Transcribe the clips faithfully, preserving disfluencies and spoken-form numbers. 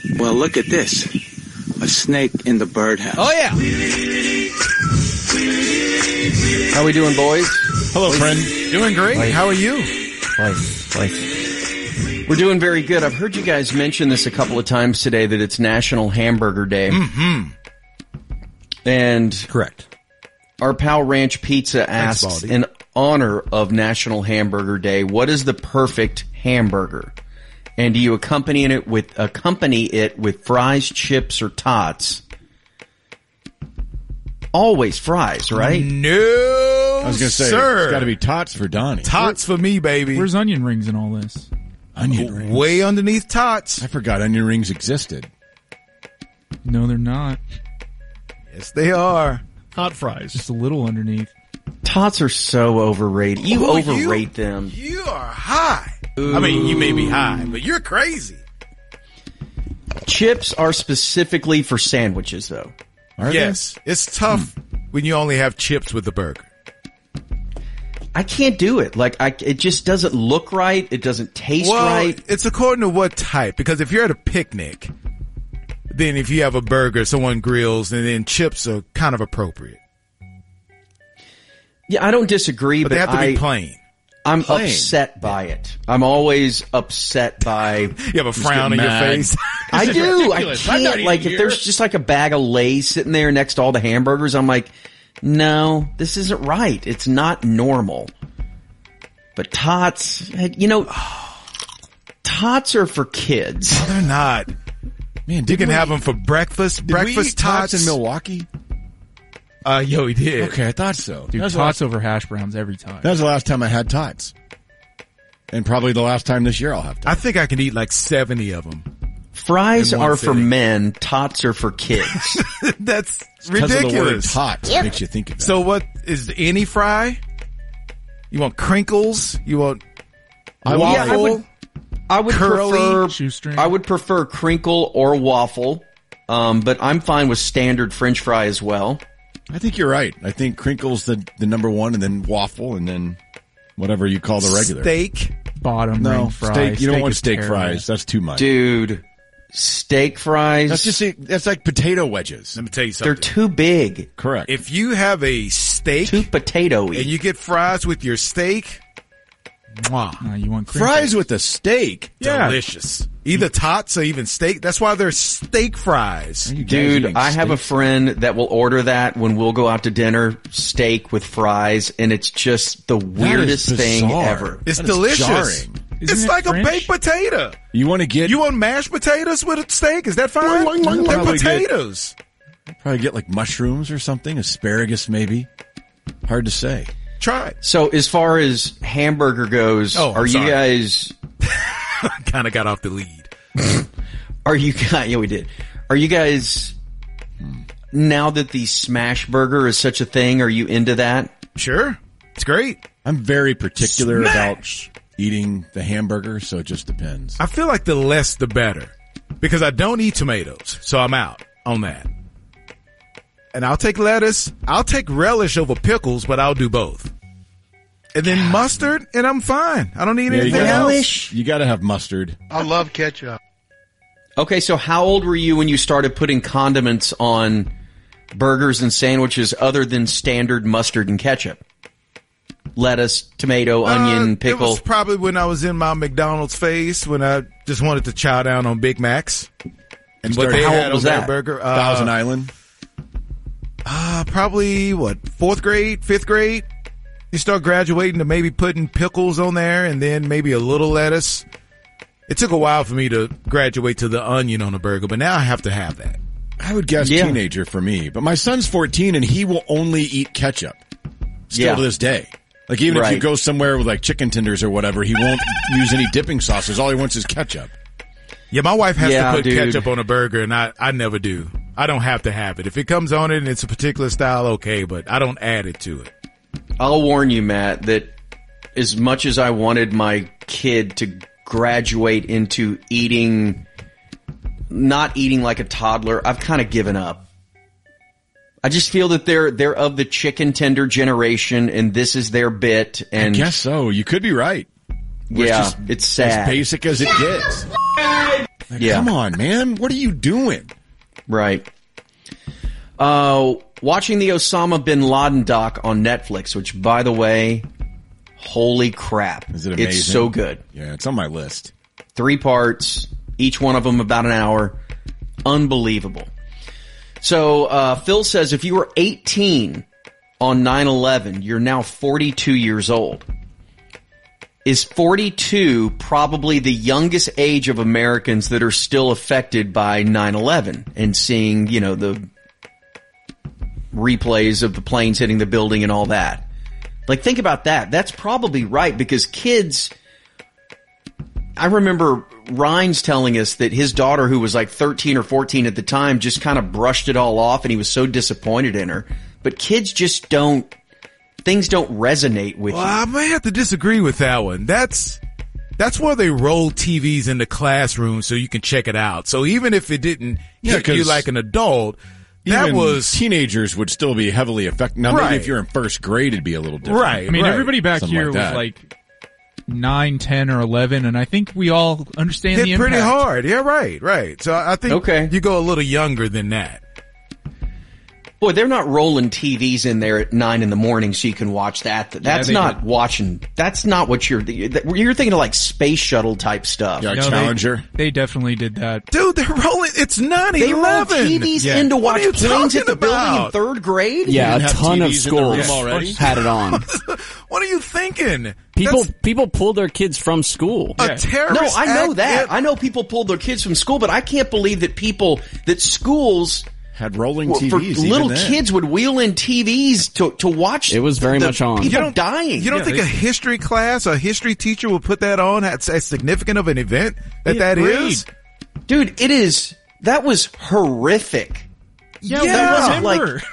Well, look at this. A snake in the birdhouse. Oh, yeah. How we doing, boys? Hello, friend. Doing great. Life. How are you? Life, life. We're doing very good. I've heard you guys mention this a couple of times today, that it's National Hamburger Day. Mm-hmm. And Correct. our pal Ranch Pizza Thanks, asks, Baldy. in honor of National Hamburger Day, what is the perfect hamburger? And do you accompany it with accompany it with fries, chips, or tots? Always fries, right? No, I was going to say, sir. it's got to be tots for Donnie. Tots for me, baby. Where's onion rings in all this? Onion rings. Way underneath tots. I forgot onion rings existed. No, they're not. Yes, they are. Hot fries. Just a little underneath. Tots are so overrated. You Oh, overrate you, them. You are high. I mean, you may be high, but you're crazy. Chips are specifically for sandwiches, though. Are Yes, it's tough when you only have chips with the burger. I can't do it. Like, I, it just doesn't look right. It doesn't taste Well, right. it's according to what type. Because if you're at a picnic, then if you have a burger, someone grills, and then chips are kind of appropriate. Yeah, I don't disagree, But but, they have to I, be plain. I'm Plain. upset by it. I'm always upset by. You have a frown on get your mad. face. I is do. I ridiculous. I'm not can't. eating Like, if here. there's just like a bag of Lay's sitting there next to all the hamburgers, I'm like, no, this isn't right. It's not normal. But tots, you know, tots are for kids. They're not. Man, You can we, have them for breakfast. Did we breakfast eat tots tots in Milwaukee? Uh, yo, he did. Okay, I thought so. Dude, that, was the tots last, over hash browns every time. that was the last time I had tots. And probably the last time this year I'll have tots. I think I can eat like seventy of them. Fries In one are for sitting. men. Tots are for kids. That's Because of the word ridiculous. tots makes you think of that. So what is any fry? You want crinkles? You want I waffle? Yeah, I would- I would Curly prefer shoestring. I would prefer crinkle or waffle, um, but I'm fine with standard French fry as well. I think you're right. I think crinkle's the, the number one, and then waffle, and then whatever you call the regular. Steak. Bottom No, ring fries. steak. You don't want is steak terrible. fries. That's too much. Dude, steak fries, That's just that's like potato wedges. Let me tell you they're something. too big, Correct. If you have a steak too potato-y. and you get fries with your steak, mwah, No, you want crinkles. Fries with a steak. delicious. Either tots or even steak. That's why they're steak fries. You guys Dude, eating I have a steak? friend that will order that when we'll go out to dinner, steak with fries, and it's just the That weirdest is thing bizarre. ever. It's That is delicious. jarring. Isn't It's it like French? a baked potato. You want to get You want mashed potatoes with a steak? Is that fine? Boing, boing, boing. They're Probably get- potatoes. probably get like mushrooms or something, asparagus maybe. Hard to say. Try it. So as far as hamburger goes, Oh, I'm are you sorry. guys Kind of got off the lead. Are you guys, yeah, we did. Are you guys, now that the smash burger is such a thing, are you into that? Sure. It's great. I'm very particular Smash! about eating the hamburger, so it just depends. I feel like the less the better because I don't eat tomatoes, so I'm out on that. And I'll take lettuce. I'll take relish over pickles, but I'll do both. And then mustard, and I'm fine. I don't need Yeah, you anything gotta- else. Relish? You got to have mustard. I love ketchup. Okay, so how old were you when you started putting condiments on burgers and sandwiches other than standard mustard and ketchup? Lettuce, tomato, onion, Uh, pickle. It was probably when I was in my McDonald's phase when I just wanted to chow down on Big Macs. And what Started- they how had old was on that? burger. Uh, Thousand Island. Uh, probably what, fourth grade, fifth grade? You start graduating to maybe putting pickles on there and then maybe a little lettuce. It took a while for me to graduate to the onion on a burger, but now I have to have that. I would guess Yeah. teenager for me, but my son's fourteen and he will only eat ketchup. Still Yeah. to this day. Like even if you Right. go somewhere with like chicken tenders or whatever, he won't use any dipping sauces. All he wants is ketchup. Yeah, my wife has Yeah, to put dude. ketchup on a burger, and I, I never do. I don't have to have it. If it comes on it and it's a particular style, okay, but I don't add it to it. I'll warn you, Matt, that as much as I wanted my kid to graduate into eating, not eating like a toddler, I've kind of given up. I just feel that they're they're of the chicken tender generation, and this is their bit. And I guess so. You could be right. yeah, just it's sad. As basic as it gets. Like, Yeah. come on, man. What are you doing? Right. Uh, watching the Osama bin Laden doc on Netflix, which, by the way, holy crap. Is it amazing? It's so good. Yeah, it's on my list. Three parts, each one of them about an hour. Unbelievable. So, uh, Phil says if you were eighteen on nine eleven, you're now forty-two years old. Is forty-two probably the youngest age of Americans that are still affected by nine eleven and seeing, you know, the replays of the planes hitting the building and all that? Like, think about that. That's probably right, because kids, I remember Rhines telling us that his daughter, who was like thirteen or fourteen at the time, just kind of brushed it all off and he was so disappointed in her. But kids just don't, things don't resonate with Well, you. I may have to disagree with that one. That's that's where they roll T Vs in the classroom so you can check it out. So even if it didn't Yeah, hit you 'cause like an adult, that Even was teenagers would still be heavily affected. Now, Right. maybe if you're in first grade, it'd be a little different. Right. I mean, everybody back Something here like was that. like nine, ten, or eleven, and I think we all understand the hit impact. pretty hard. Yeah, right, right. So I think Okay. you go a little younger than that. Boy, they're not rolling T Vs in there at nine in the morning so you can watch that. That's they not did. watching. That's not what you're, you're thinking of like space shuttle type stuff. Yeah, like No, they- Challenger. They, definitely did that. Dude, they're rolling. It's nine They roll eleven. T Vs Yeah. in to What watch are you planes hit talking the building in about? third grade? Yeah, a didn't have ton of T Vs in the room schools already? had it on. What are you thinking? People That's people pulled their kids from school. a Yeah. terrorist. No, I know act. that. It- I know people pulled their kids from school, but I can't believe that people, that schools, Had rolling well, T Vs. for even little then. kids would wheel in T Vs to, to watch. It was very the much on. People You don't- dying. You don't Yeah, think they- a history class, a history teacher will put that on as, as significant of an event that that Agreed. is? Dude, it is, that was horrific. Yeah, Yeah. that wasn't like- September.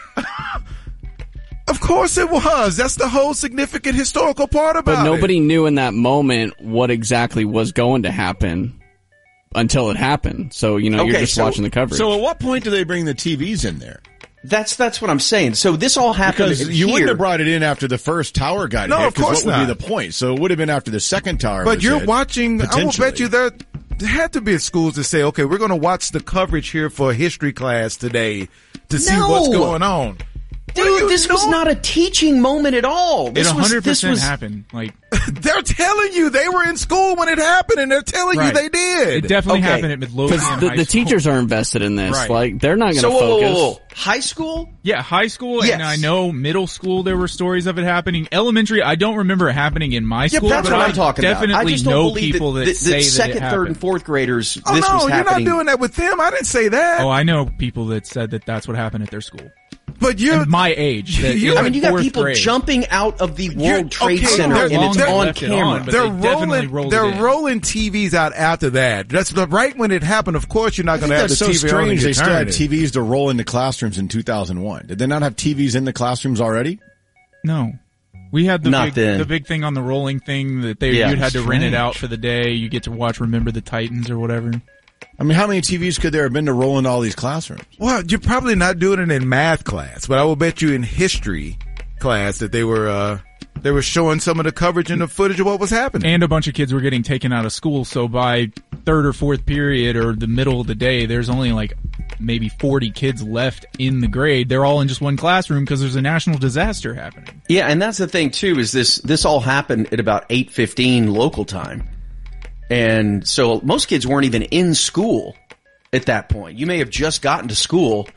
Of course it was. That's the whole significant historical part about But nobody it. knew in that moment what exactly was going to happen until it happened. So, you know, you're Okay, just so- watching the coverage. So at what point do they bring the T Vs in there? That's, that's what I'm saying. So this all happened Because here. you wouldn't have brought it in after the first tower got No, hit. of 'cause course what would not. be the point? So it would have been after the second tower But was you're hit, watching, I will potentially. bet you there, there had to be schools that say, okay, we're going to watch the coverage here for a history class today to see No. what's going on. What are Dude, you this was doing? not a teaching moment at all. It This was, one hundred this percent was, happened. Like, They're telling you they were in school when it happened, and they're telling Right. you they did. it definitely Okay. happened at Midlothian Because the, High the School. teachers are invested in this. Right. Like, they're not going to so, whoa, whoa, focus. whoa, whoa. High school? Yeah, high school, Yes. and I know middle school there were stories of it happening. Elementary, I don't remember it happening in my Yeah, school, That's but what I I'm talking about. definitely I just don't know believe people that, that, that, say that that second, it third, happened. and fourth graders, Oh this no, was you're not happening. doing that with them. I didn't say that. Oh, I know people that said that that's what happened at their school. But you're And my age. that You- in I mean, you got fourth people grade. jumping out of the You're- World Trade okay, Center, they're- and it's they're- on left it camera. on, but they're they definitely rolling. rolled They're it in. rolling T Vs out after that. That's the right when it happened. Of course, you're not I going think to have the that's so T V on in strange. They still had eternity. T Vs to roll into classrooms in two thousand one. Did they not have T Vs in the classrooms already? No. We had the Not big, then. the big thing on the rolling thing that they Yeah. you'd had to rent it Strange. out for the day. You get to watch Remember the Titans or whatever. I mean, how many T Vs could there have been to roll into all these classrooms? Well, you're probably not doing it in math class, but I will bet you in history class that they were uh they were showing some of the coverage and the footage of what was happening. And a bunch of kids were getting taken out of school, so by third or fourth period or the middle of the day, there's only like maybe forty kids left in the grade. They're all in just one classroom because there's a national disaster happening. Yeah, and that's the thing too, is this, this all happened at about eight fifteen local time. And so most kids weren't even in school at that point. You may have just gotten to school.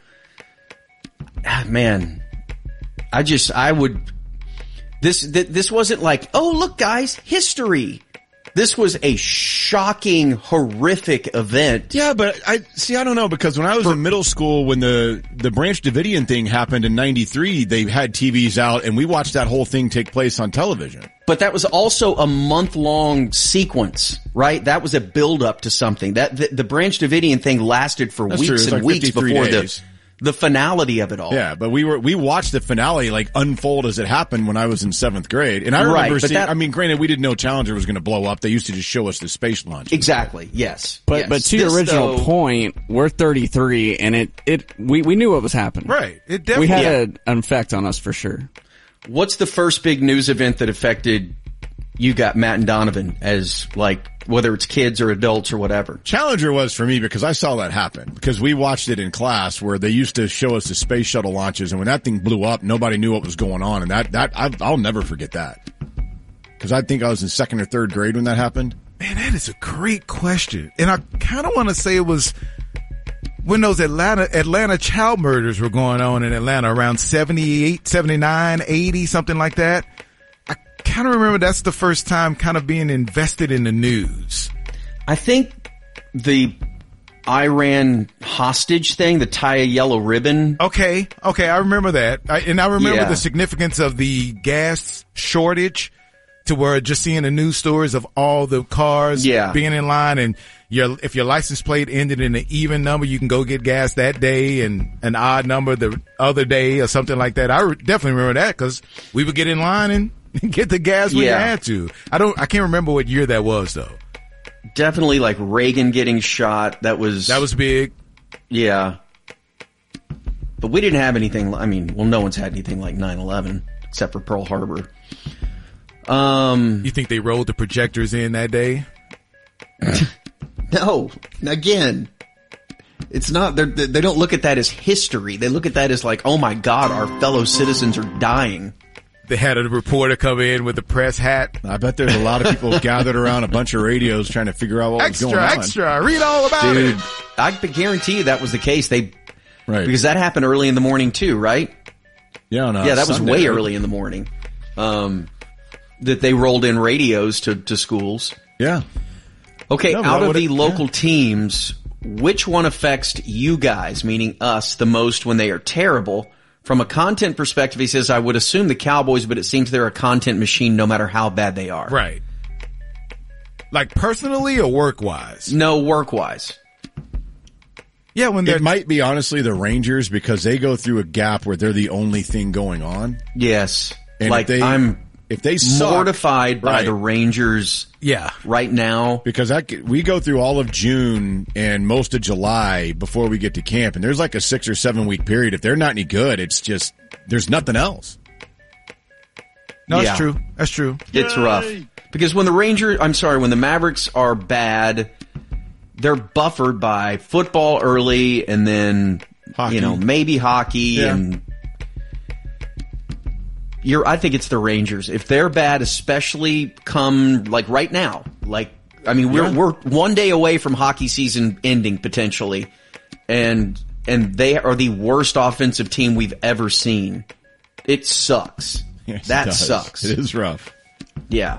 Ah, man, I just, I would, this, th- this wasn't like, oh, look guys, history. This was a shocking, horrific event. Yeah, but I see. I don't know, because when I was in middle school, when the the Branch Davidian thing happened in ninety-three, they had T Vs out, and we watched that whole thing take place on television. But that was also a month-long sequence, right? That was a build-up to something. That the, the Branch Davidian thing lasted for That's true. weeks It was and like weeks fifty-three before days. the the finality of it all. Yeah, but we were we watched the finale like unfold as it happened when I was in seventh grade, and I remember Right, but seeing. that- I mean, granted, we didn't know Challenger was going to blow up. They used to just show us the space launch. Exactly. Yes. But Yes. but to your This, original though- point, we're thirty-three, and it, it we, we knew what was happening. Right. It We definitely had a, an effect on us for sure. what's the first big news event that affected you got Matt and Donovan as like, whether it's kids or adults or whatever? Challenger was for me because I saw that happen. Because we watched it in class where they used to show us the space shuttle launches, and when that thing blew up, nobody knew what was going on, and that that I, I'll never forget that. Because I think I was in second or third grade when that happened. Man, that is a great question, and I kind of want to say it was when those Atlanta Atlanta child murders were going on in Atlanta around seventy-eight, seventy-nine, eighty, something like that. I kind of remember that's the first time kind of being invested in the news. I think the Iran hostage thing, the tie a yellow ribbon. Okay, okay, I remember that. I, and I remember Yeah. the significance of the gas shortage to where just seeing the news stories of all the cars Yeah. being in line, and your if your license plate ended in an even number, you can go get gas that day, and an odd number the other day or something like that. I re- definitely remember that because we would get in line and get the gas we Yeah. had to. I don't, I can't remember what year that was though. Definitely like Reagan getting shot. That was, That was big. yeah. But we didn't have anything, I mean, well, no one's had anything like nine eleven except for Pearl Harbor. Um, You think they rolled the projectors in that day? no, again, it's not, they're, they don't look at that as history. They look at that as like, oh my God, our fellow citizens are dying. They had a reporter come in with a press hat. I bet there's a lot of people gathered around a bunch of radios trying to figure out what Extra, was going on. extra, read all about Dude, it. I can guarantee you that was the case. They, Right. because that happened early in the morning too, right? yeah, on a Yeah, that was Sunday, way right? early in the morning. Um, that they rolled in radios to, to schools. Yeah. Okay, No, but out that of the would've- local teams, which one affects you guys, meaning us, the most when they are terrible? From a content perspective, he says, I would assume the Cowboys, but it seems they're a content machine no matter how bad they are. Right. Like personally or work wise? No, work-wise. Yeah, when they're It might be honestly the Rangers because they go through a gap where they're the only thing going on. Yes. And like, if they, I'm if they suck, mortified by right. the Rangers yeah. right now. Because I, c- we go through all of June and most of July before we get to camp, and there's like a six or seven week period. If they're not any good, it's just there's nothing else. No, Yeah. that's true. That's true. It's rough. Because when the Rangers, I'm sorry, when the Mavericks are bad, they're buffered by football early and then, Hockey. you know, maybe hockey Yeah. and you're, I think it's the Rangers. If they're bad, especially come like right now, like, I mean, we're, Yeah. we're one day away from hockey season ending potentially and, and they are the worst offensive team we've ever seen. It sucks. Yes, it that does. sucks. It is rough. Yeah.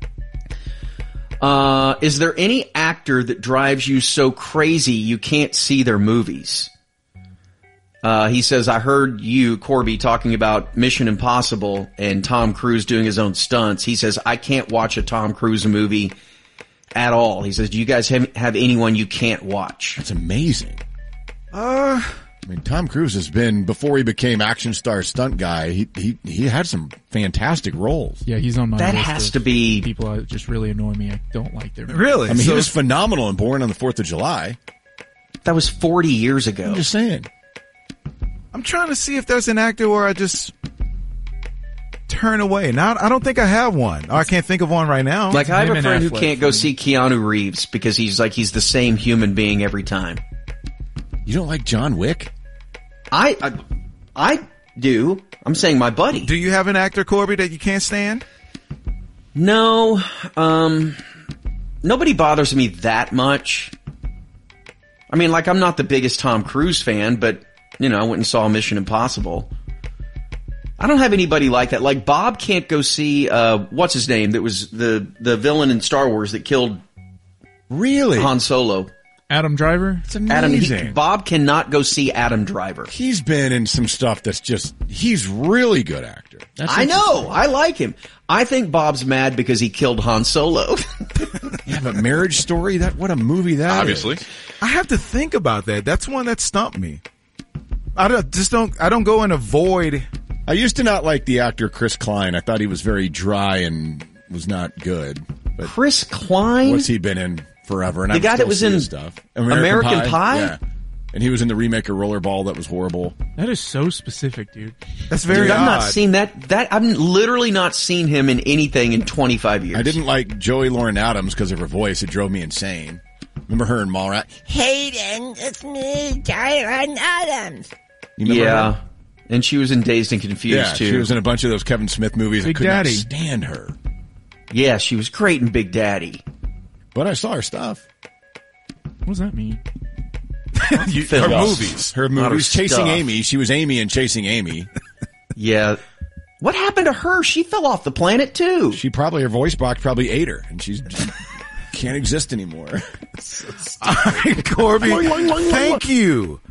Uh, is there any actor that drives you so crazy you can't see their movies? Uh, he says, I heard you, Corby, talking about Mission Impossible and Tom Cruise doing his own stunts. He says, I can't watch a Tom Cruise movie at all. He says, do you guys have, have anyone you can't watch? That's amazing. Uh, I mean, Tom Cruise has been before he became action star stunt guy. He he he had some fantastic roles. Yeah, he's on my That list has of to be, people that just really annoy me. I don't like their really? I mean, So- he was phenomenal in Born on the Fourth of July. that was forty years ago. I'm just saying. I'm trying to see if there's an actor where I just turn away. Now, I don't think I have one. Or I can't think of one right now. Like, I have Him a and friend who Affleck can't for go me. see Keanu Reeves because he's like, he's the same human being every time. You don't like John Wick? I, I, I do. I'm saying my buddy. Do you have an actor, Corby, that you can't stand? No, um, nobody bothers me that much. I mean, like, I'm not the biggest Tom Cruise fan, but, you know, I went and saw Mission Impossible. I don't have anybody like that. Like, Bob can't go see, uh, what's his name? That was the, the villain in Star Wars that killed Really? Han Solo. Adam Driver. It's Adam, amazing. he, Bob cannot go see Adam Driver. He's been in some stuff that's just, he's really good actor. That's I know. I like him. I think Bob's mad because he killed Han Solo. Yeah, but Marriage Story, that, what a movie that Obviously. is. I have to think about that. That's one that stumped me. I don't, just don't, I don't go and avoid. I used to not like the actor Chris Klein. I thought he was very dry and was not good. But Chris Klein? what's he been in forever? And The I guy still that was see in his stuff. American Pie? Yeah. And he was in the remake of Rollerball that was horrible. That is so specific, dude. That's very Dude, I've not odd. seen that. That I've literally not seen him in anything in twenty-five years. I didn't like Joey Lauren Adams because of her voice. It drove me insane. Remember her in Mallrat? Hayden, it's me, Jalen Adams. You remember Yeah, her? and she was in Dazed and Confused Yeah, too. she was in a bunch of those Kevin Smith movies. Big I could Daddy. not stand her. Yeah, she was great in Big Daddy. But I saw her stuff. What does that mean? You- Phil. her Yes. movies. Her Not her movies, Chasing stuff. Amy. She was Amy in Chasing Amy. Yeah. What happened to her? She fell off the planet too. She probably, her voice box probably ate her, and she's can't exist anymore. All right, Corby, thank you